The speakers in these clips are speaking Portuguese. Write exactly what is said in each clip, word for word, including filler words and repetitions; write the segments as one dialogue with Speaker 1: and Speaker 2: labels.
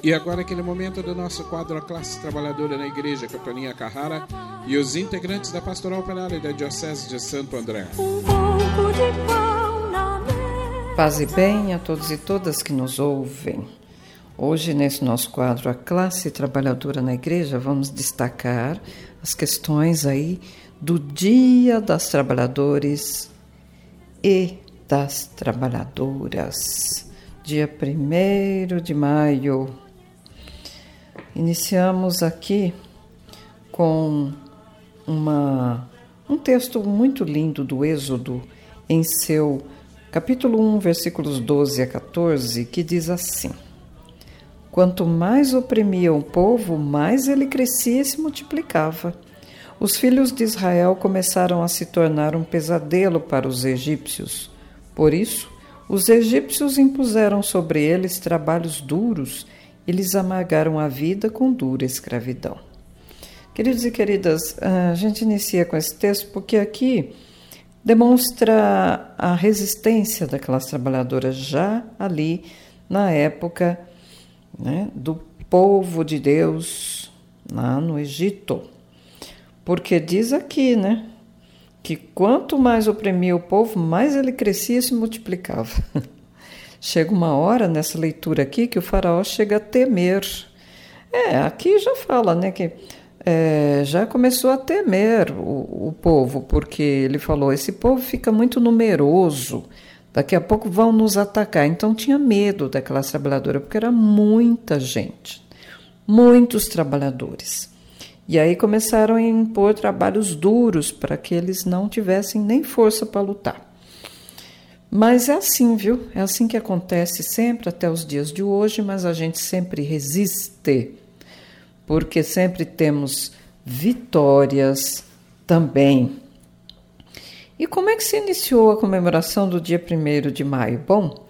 Speaker 1: E agora aquele momento do nosso quadro A Classe Trabalhadora na Igreja, com a Toninha Carrara e os integrantes da Pastoral Operária da Diocese de Santo André.
Speaker 2: Um pouco de pão na mesa.
Speaker 3: Paz e bem a todos e todas que nos ouvem. Hoje, nesse nosso quadro A Classe Trabalhadora na Igreja, vamos destacar as questões aí do Dia das Trabalhadores e das Trabalhadoras. Dia primeiro de maio. Iniciamos aqui com uma, um texto muito lindo do Êxodo, em seu capítulo um, versículos doze a quatorze, que diz assim: Quanto mais oprimia o povo, mais ele crescia e se multiplicava. Os filhos de Israel começaram a se tornar um pesadelo para os egípcios. Por isso, os egípcios impuseram sobre eles trabalhos duros e lhes amargaram a vida com dura escravidão. Queridos e queridas, a gente inicia com esse texto porque aqui demonstra a resistência da classe trabalhadora já ali na época, né, do povo de Deus lá no Egito. Porque diz aqui, né, que quanto mais oprimia o povo, mais ele crescia e se multiplicava. Chega uma hora nessa leitura aqui que o faraó chega a temer. É, aqui já fala, né, que é, já começou a temer o, o povo, porque ele falou, esse povo fica muito numeroso, daqui a pouco vão nos atacar. Então tinha medo da classe trabalhadora, porque era muita gente, muitos trabalhadores. E aí começaram a impor trabalhos duros para que eles não tivessem nem força para lutar. Mas é assim, viu? É assim que acontece sempre até os dias de hoje, mas a gente sempre resiste, porque sempre temos vitórias também. E como é que se iniciou a comemoração do dia primeiro de maio? Bom,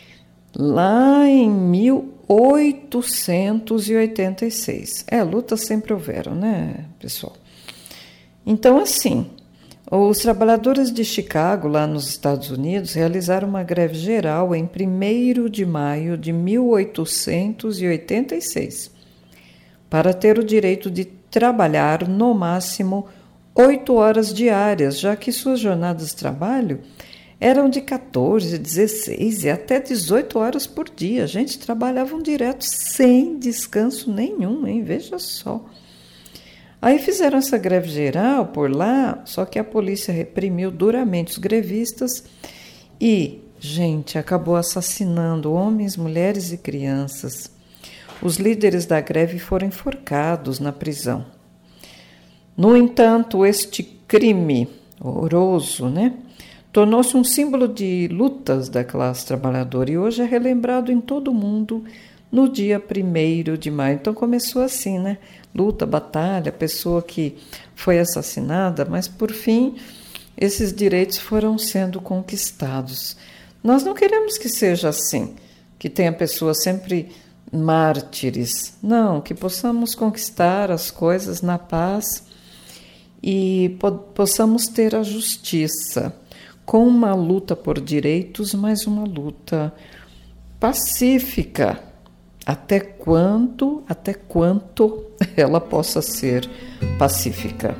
Speaker 3: lá em mil oitocentos e oitenta e seis. É, lutas sempre houveram, né, pessoal? Então, assim, os trabalhadores de Chicago, lá nos Estados Unidos, realizaram uma greve geral em primeiro de maio de mil oitocentos e oitenta e seis, para ter o direito de trabalhar no máximo oito horas diárias, já que suas jornadas de trabalho eram de quatorze, dezesseis e até dezoito horas por dia. A gente trabalhavam direto sem descanso nenhum, hein? Veja só. Aí fizeram essa greve geral por lá, só que a polícia reprimiu duramente os grevistas e, gente, acabou assassinando homens, mulheres e crianças. Os líderes da greve foram enforcados na prisão. No entanto, este crime horroroso, né, tornou-se um símbolo de lutas da classe trabalhadora e hoje é relembrado em todo o mundo no dia primeiro de maio. Então começou assim, né? Luta, batalha, pessoa que foi assassinada, mas por fim esses direitos foram sendo conquistados. Nós não queremos que seja assim, que tenha pessoas sempre mártires. Não, que possamos conquistar as coisas na paz e po- possamos ter a justiça, com uma luta por direitos, mas uma luta pacífica, até quanto, até quanto ela possa ser pacífica.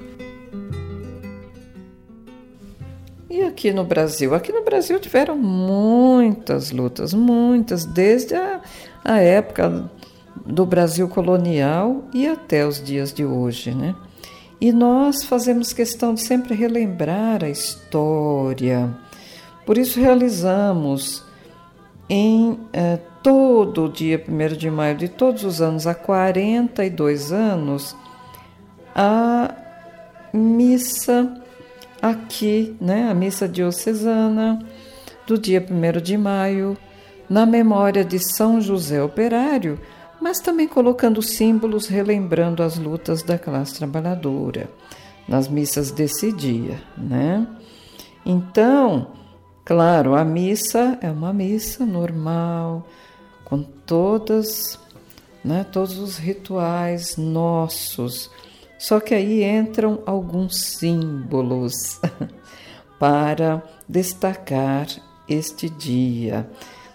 Speaker 3: E aqui no Brasil? Aqui no Brasil tiveram muitas lutas, muitas, desde a, a época do Brasil colonial e até os dias de hoje, né? E nós fazemos questão de sempre relembrar a história. Por isso realizamos em eh, todo o dia primeiro de maio de todos os anos, há quarenta e dois anos, a missa aqui, né, a missa diocesana do dia primeiro de maio, na memória de São José Operário, mas também colocando símbolos relembrando as lutas da classe trabalhadora nas missas desse dia, né? Então, claro, a missa é uma missa normal, com todas, né, todos os rituais nossos, só que aí entram alguns símbolos para destacar este dia.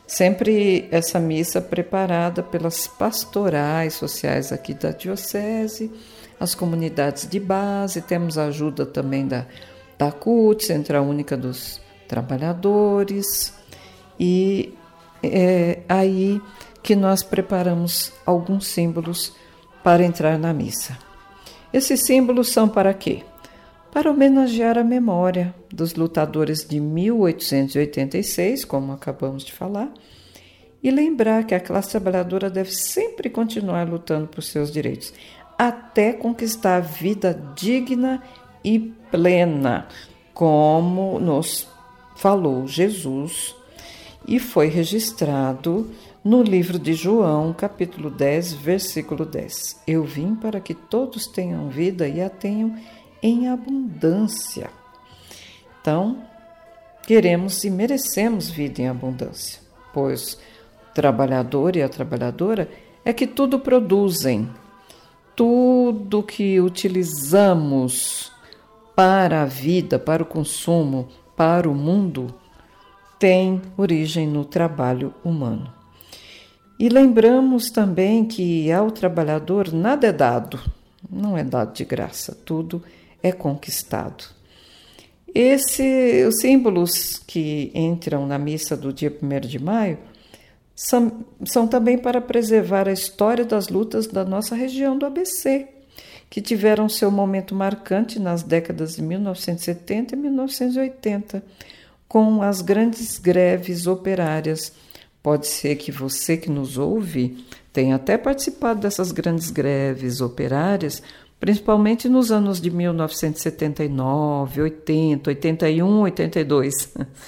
Speaker 3: Sempre essa missa preparada pelas pastorais sociais aqui da Diocese, as comunidades de base, temos a ajuda também da, da C U T, Central Única dos Trabalhadores, e é aí que nós preparamos alguns símbolos para entrar na missa. Esses símbolos são para quê? Para homenagear a memória dos lutadores de mil oitocentos e oitenta e seis, como acabamos de falar, e lembrar que a classe trabalhadora deve sempre continuar lutando por seus direitos, até conquistar a vida digna e plena, como nos falou Jesus, e foi registrado no livro de João, capítulo dez, versículo dez. Eu vim para que todos tenham vida e a tenham em abundância. Então, queremos e merecemos vida em abundância, pois o trabalhador e a trabalhadora é que tudo produzem, tudo que utilizamos para a vida, para o consumo, para o mundo, tem origem no trabalho humano. E lembramos também que ao trabalhador nada é dado, não é dado de graça, tudo é conquistado. Esse, os símbolos que entram na missa do dia primeiro de maio são, são também para preservar a história das lutas da nossa região do A B C, que tiveram seu momento marcante nas décadas de mil novecentos e setenta e mil novecentos e oitenta, com as grandes greves operárias. Pode ser que você que nos ouve tenha até participado dessas grandes greves operárias, principalmente nos anos de mil novecentos e setenta e nove, oitenta, oitenta e um, oitenta e dois,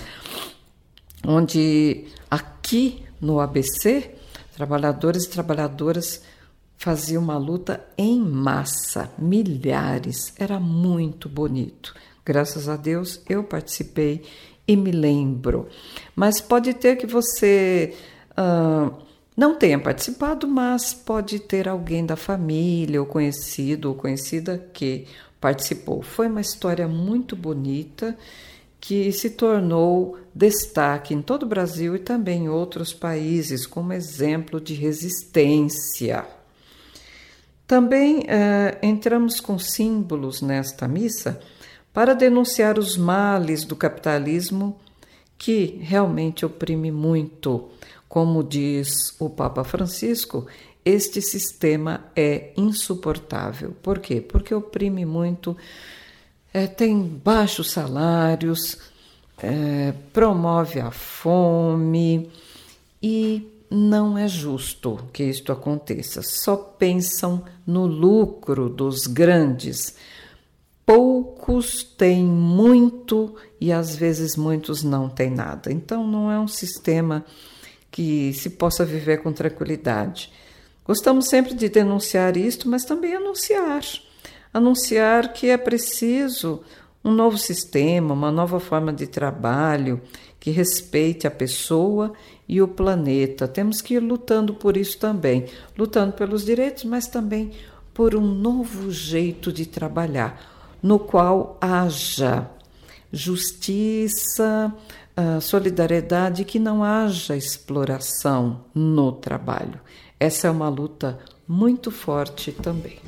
Speaker 3: onde aqui no A B C, trabalhadores e trabalhadoras faziam uma luta em massa, milhares, era muito bonito. Graças a Deus eu participei e me lembro. Mas pode ter que você uh, não tenha participado, mas pode ter alguém da família, ou conhecido ou conhecida que participou. Foi uma história muito bonita que se tornou destaque em todo o Brasil e também em outros países como exemplo de resistência. Também uh, entramos com símbolos nesta missa para denunciar os males do capitalismo que realmente oprime muito. Como diz o Papa Francisco, este sistema é insuportável. Por quê? Porque oprime muito, é, tem baixos salários, é, promove a fome e não é justo que isto aconteça. Só pensam no lucro dos grandes. Poucos têm muito e às vezes muitos não têm nada. Então não é um sistema que se possa viver com tranquilidade. Gostamos sempre de denunciar isto, mas também anunciar. Anunciar que é preciso um novo sistema, uma nova forma de trabalho que respeite a pessoa e o planeta. Temos que ir lutando por isso também, lutando pelos direitos, mas também por um novo jeito de trabalhar, no qual haja justiça, solidariedade, que não haja exploração no trabalho. Essa é uma luta muito forte também.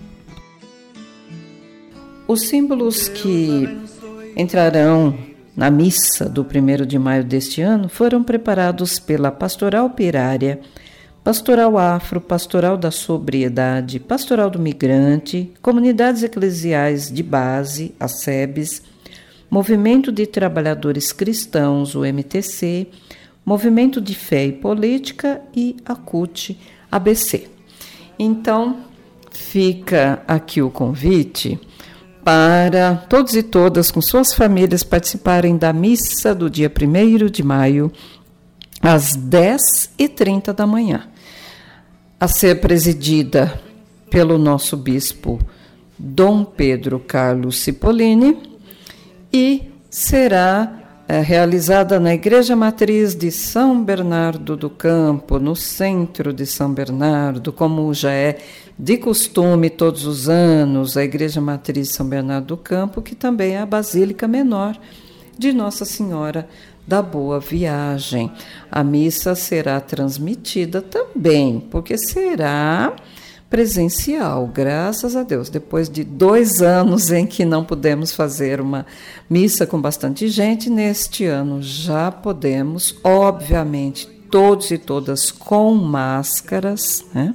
Speaker 3: Os símbolos que entrarão na missa do primeiro de maio deste ano foram preparados pela Pastoral Operária, Pastoral Afro, Pastoral da Sobriedade, Pastoral do Migrante, Comunidades Eclesiais de Base, a SEBS, Movimento de Trabalhadores Cristãos, o M T C, Movimento de Fé e Política e a C U T A B C. Então, fica aqui o convite para todos e todas com suas famílias participarem da missa do dia primeiro de maio, às dez e trinta da manhã, a ser presidida pelo nosso bispo Dom Pedro Carlos Cipollini, e será é, realizada na Igreja Matriz de São Bernardo do Campo, no centro de São Bernardo, como já é de costume todos os anos, a Igreja Matriz de São Bernardo do Campo, que também é a Basílica Menor de Nossa Senhora da boa viagem. A missa será transmitida também, porque será presencial, graças a Deus. Depois de dois anos em que não pudemos fazer uma missa com bastante gente, neste ano já podemos, obviamente, todos e todas com máscaras, né?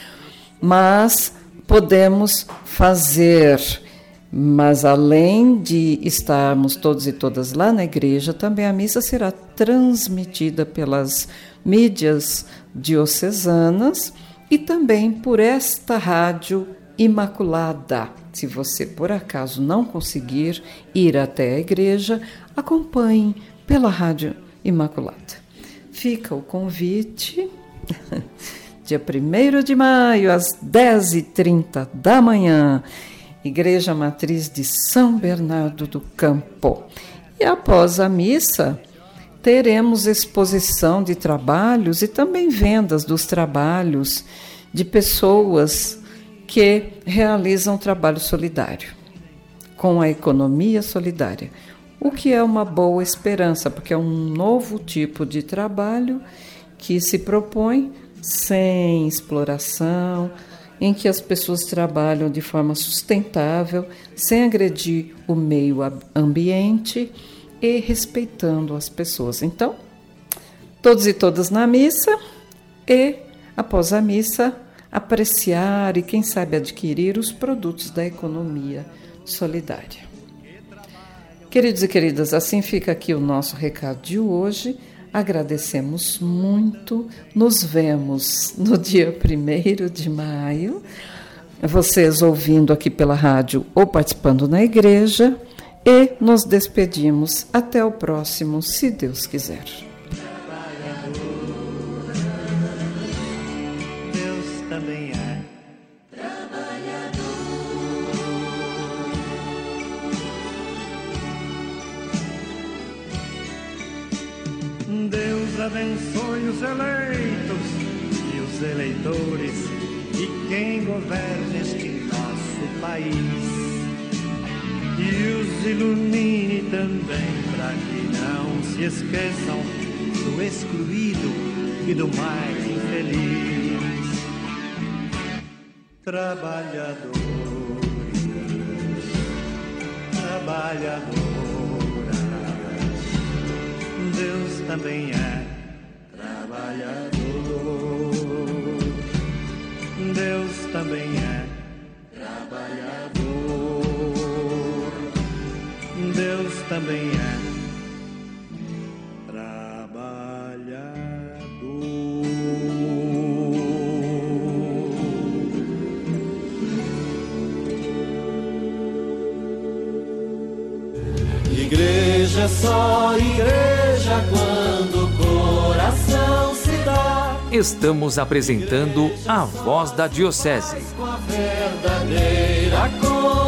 Speaker 3: Mas podemos fazer, mas além de estarmos todos e todas lá na igreja, também a missa será transmitida pelas mídias diocesanas e também por esta rádio Imaculada. Se você, por acaso, não conseguir ir até a igreja, acompanhe pela rádio Imaculada. Fica o convite, dia primeiro de maio, às dez e trinta da manhã, Igreja Matriz de São Bernardo do Campo. E após a missa, teremos exposição de trabalhos e também vendas dos trabalhos de pessoas que realizam trabalho solidário, com a economia solidária, o que é uma boa esperança, porque é um novo tipo de trabalho que se propõe sem exploração, em que as pessoas trabalham de forma sustentável, sem agredir o meio ambiente e respeitando as pessoas. Então, todos e todas na missa e, após a missa, apreciar e, quem sabe, adquirir os produtos da economia solidária. Queridos e queridas, assim fica aqui o nosso recado de hoje. Agradecemos muito. Nos vemos no dia primeiro de maio. Vocês ouvindo aqui pela rádio ou participando na igreja. E nos despedimos até o próximo, se Deus quiser.
Speaker 4: Deus também é trabalhador. Deus abençoe os eleitos e os eleitores e quem governa este nosso país. E os ilumine também, para que não se esqueçam do excluído e do mais infeliz. Trabalhadores, trabalhadoras, Deus também é trabalhador. Deus também é trabalhador. Deus também é trabalhador. Igreja é só igreja quando o coração se dá.
Speaker 5: Estamos apresentando a Voz da Diocese.
Speaker 4: Com a verdadeira cor.